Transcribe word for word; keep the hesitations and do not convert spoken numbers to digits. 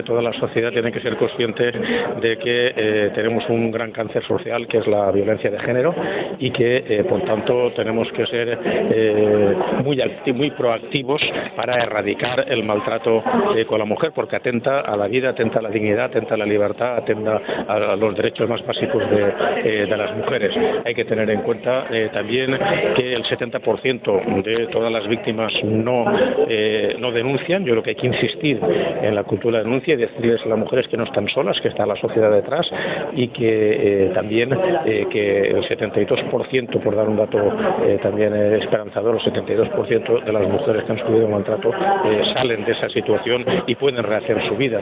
toda la sociedad tiene que ser consciente de que eh, tenemos un gran cáncer social, que es la violencia de género, y que, eh, por tanto, tenemos que ser eh, muy, muy proactivos para erradicar el maltrato eh, con la mujer, porque atenta a la vida, atenta a la dignidad, atenta a la libertad, atenta a los derechos más básicos de, eh, de las mujeres. Hay que tener en cuenta eh, también que el setenta por ciento de todas las víctimas no, eh, no denuncian. Yo creo que hay que insistir en la cultura de denuncia y decirles a las mujeres que no están solas, que está la sociedad detrás, y que eh, también eh, que el setenta y dos por ciento, por dar un dato eh, también eh, esperanzador, el setenta y dos por ciento de las mujeres que han sufrido maltrato eh, salen de esa situación y pueden rehacer su vida.